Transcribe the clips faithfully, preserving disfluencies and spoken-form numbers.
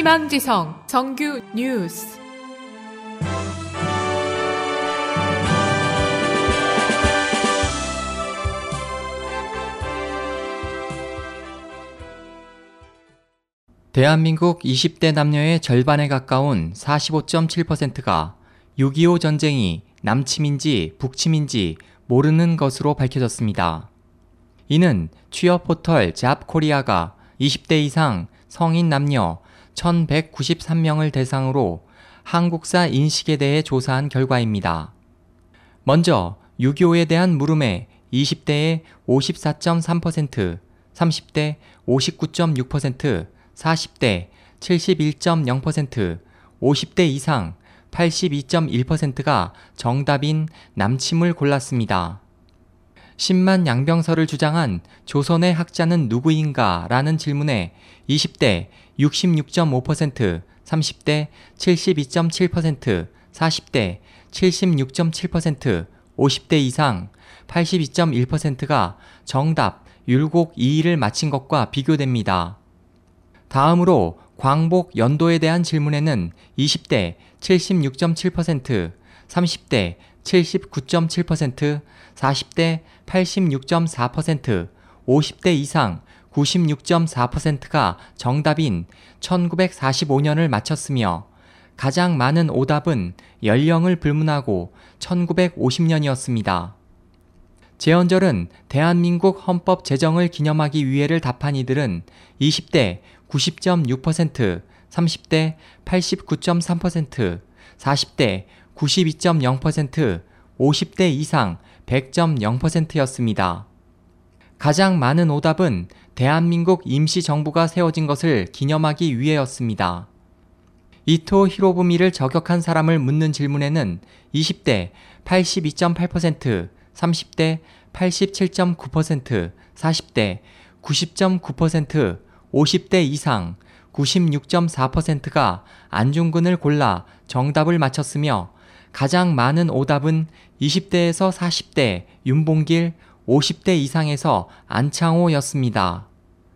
희망지성 정규 뉴스. 대한민국 이십 대 남녀의 절반에 가까운 사십오 점 칠 퍼센트가 육이오 전쟁이 남침인지 북침인지 모르는 것으로 밝혀졌습니다. 이는 취업 포털 잡코리아가 이십 대 이상 성인 남녀 천백구십삼 명을 대상으로 한국사 인식에 대해 조사한 결과입니다. 먼저 육이오에 대한 물음에 이십 대의 오십사 점 삼 퍼센트, 삼십 대 오십구 점 육 퍼센트, 사십 대 칠십일 점 영 퍼센트, 오십 대 이상 팔십이 점 일 퍼센트가 정답인 남침을 골랐습니다. 십만 양병설을 주장한 조선의 학자는 누구인가? 라는 질문에 이십 대 육십육 점 오 퍼센트, 삼십 대 칠십이 점 칠 퍼센트, 사십 대 칠십육 점 칠 퍼센트, 오십 대 이상 팔십이 점 일 퍼센트가 정답 율곡 이의를 맞힌 것과 비교됩니다. 다음으로 광복 연도에 대한 질문에는 이십 대 칠십육 점 칠 퍼센트, 삼십 대 칠십구 점 칠 퍼센트, 사십 대 팔십육 점 사 퍼센트, 오십 대 이상 구십육 점 사 퍼센트가 정답인 천구백사십오 년을 맞췄으며 가장 많은 오답은 연령을 불문하고 천구백오십 년이었습니다. 재헌절은 대한민국 헌법 제정을 기념하기 위해를 답한 이들은 이십 대 구십 점 육 퍼센트, 삼십 대 팔십구 점 삼 퍼센트, 사십 대 구십이 점 영 퍼센트, 오십 대 이상 백 점 영 퍼센트였습니다. 가장 많은 오답은 대한민국 임시정부가 세워진 것을 기념하기 위해였습니다. 이토 히로부미를 저격한 사람을 묻는 질문에는 이십 대 팔십이 점 팔 퍼센트, 삼십 대 팔십칠 점 구 퍼센트, 사십 대 구십 점 구 퍼센트, 오십 대 이상 구십육 점 사 퍼센트가 안중근을 골라 정답을 맞췄으며 가장 많은 오답은 이십 대에서 사십 대 윤봉길, 오십 대 이상에서 안창호였습니다.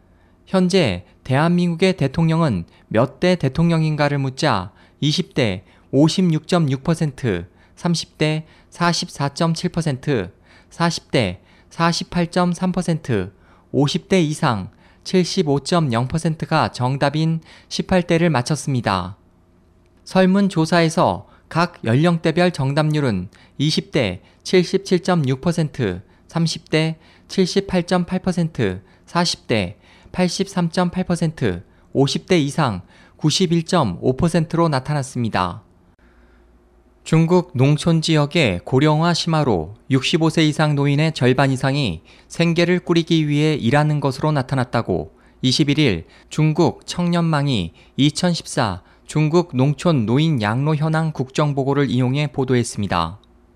현재 대한민국의 대통령은 몇 대 대통령인가를 묻자 이십 대 오십육 점 육 퍼센트, 삼십 대 사십사 점 칠 퍼센트, 사십 대 사십팔 점 삼 퍼센트, 오십 대 이상 칠십오 점 영 퍼센트가 정답인 십팔 대를 맞췄습니다. 설문조사에서 각 연령대별 정답률은 이십 대 칠십칠 점 육 퍼센트, 삼십 대 칠십팔 점 팔 퍼센트, 사십 대 팔십삼 점 팔 퍼센트, 오십 대 이상 구십일 점 오 퍼센트로 나타났습니다. 중국 농촌 지역의 고령화 심화로 육십오 세 이상 노인의 절반 이상이 생계를 꾸리기 위해 일하는 것으로 나타났다고 이십일 일 중국 청년망이 이천십사 중국 농촌 노인 양로 현황 국정보고를 이용해 보도했습니다.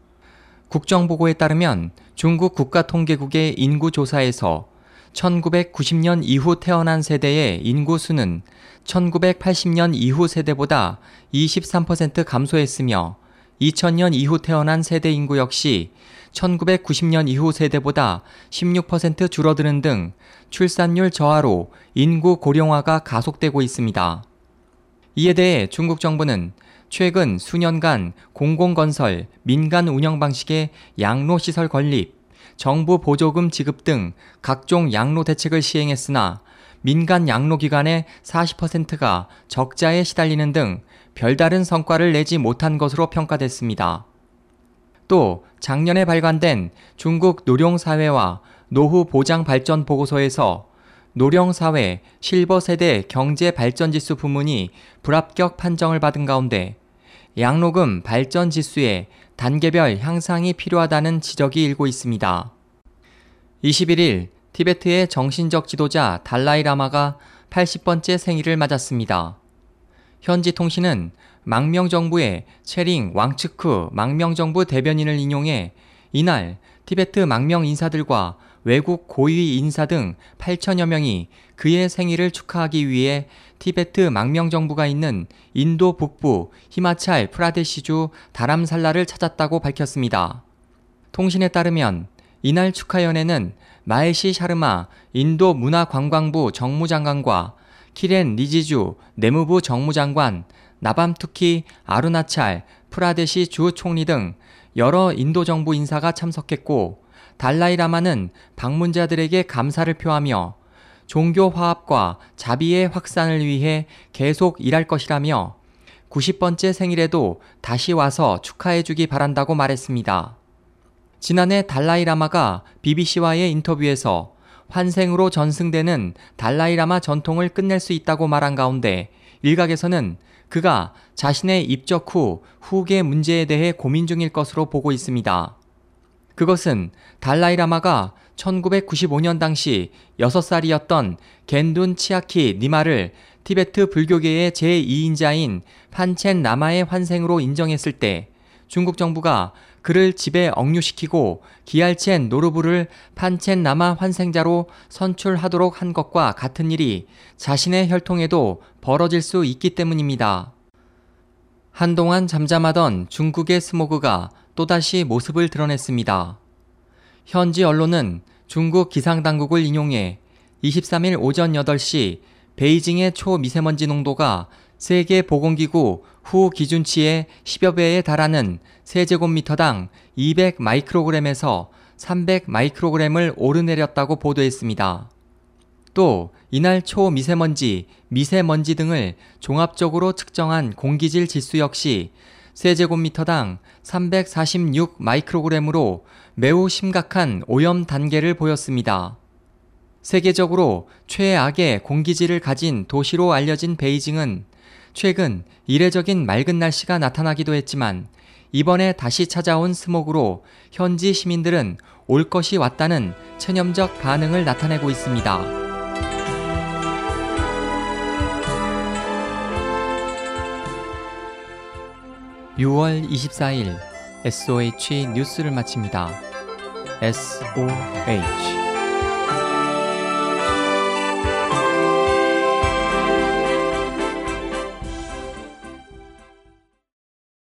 국정보고에 따르면 중국 국가통계국의 인구조사에서 천구백구십 년 이후 태어난 세대의 인구수는 천구백팔십 년 이후 세대보다 이십삼 퍼센트 감소했으며 이천 년 이후 태어난 세대 인구 역시 천구백구십 년 이후 세대보다 십육 퍼센트 줄어드는 등 출산율 저하로 인구 고령화가 가속되고 있습니다. 이에 대해 중국 정부는 최근 수년간 공공건설, 민간 운영 방식의 양로시설 건립, 정부 보조금 지급 등 각종 양로 대책을 시행했으나 민간 양로기관의 사십 퍼센트가 적자에 시달리는 등 별다른 성과를 내지 못한 것으로 평가됐습니다. 또 작년에 발간된 중국 노령사회와 노후보장발전보고서에서 노령사회 실버세대 경제발전지수 부문이 불합격 판정을 받은 가운데 양로금 발전지수의 단계별 향상이 필요하다는 지적이 일고 있습니다. 이십일 일 티베트의 정신적 지도자 달라이라마가 팔십 번째 생일을 맞았습니다. 현지 통신은 망명정부의 체링 왕츠크 망명정부 대변인을 인용해 이날 티베트 망명 인사들과 외국 고위 인사 등 팔천여 명이 그의 생일을 축하하기 위해 티베트 망명정부가 있는 인도 북부 히마찰 프라데시주 다람살라를 찾았다고 밝혔습니다. 통신에 따르면 이날 축하연회는 마헤시 샤르마 인도 문화관광부 정무장관과 키렌 리지주 내무부 정무장관, 나밤투키 아루나찰 프라데시 주 총리 등 여러 인도 정부 인사가 참석했고, 달라이라마는 방문자들에게 감사를 표하며 종교 화합과 자비의 확산을 위해 계속 일할 것이라며 구십 번째 생일에도 다시 와서 축하해주기 바란다고 말했습니다. 지난해 달라이라마가 비비씨와의 인터뷰에서 환생으로 전승되는 달라이라마 전통을 끝낼 수 있다고 말한 가운데, 일각에서는 그가 자신의 입적 후 후계 문제에 대해 고민 중일 것으로 보고 있습니다. 그것은 달라이라마가 천구백구십오 년 당시 여섯 살이었던 겐둔 치아키 니마를 티베트 불교계의 제이 인자인 판첸 라마의 환생으로 인정했을 때 중국 정부가 그를 집에 억류시키고 기알첸 노르부를 판첸 라마 환생자로 선출하도록 한 것과 같은 일이 자신의 혈통에도 벌어질 수 있기 때문입니다. 한동안 잠잠하던 중국의 스모그가 또다시 모습을 드러냈습니다. 현지 언론은 중국 기상당국을 인용해 이십삼 일 오전 여덟 시 베이징의 초미세먼지 농도가 세계보건기구 후 기준치의 십여 배에 달하는 세제곱미터당 이백 마이크로그램에서 삼백 마이크로그램을 오르내렸다고 보도했습니다. 또 이날 초미세먼지, 미세먼지 등을 종합적으로 측정한 공기질 지수 역시 세제곱미터당 삼백사십육 마이크로그램으로 매우 심각한 오염 단계를 보였습니다. 세계적으로 최악의 공기질을 가진 도시로 알려진 베이징은 최근 이례적인 맑은 날씨가 나타나기도 했지만, 이번에 다시 찾아온 스모그로 현지 시민들은 올 것이 왔다는 체념적 반응을 나타내고 있습니다. 유월 이십사일 에스오에이치 뉴스를 마칩니다. 에스오에이치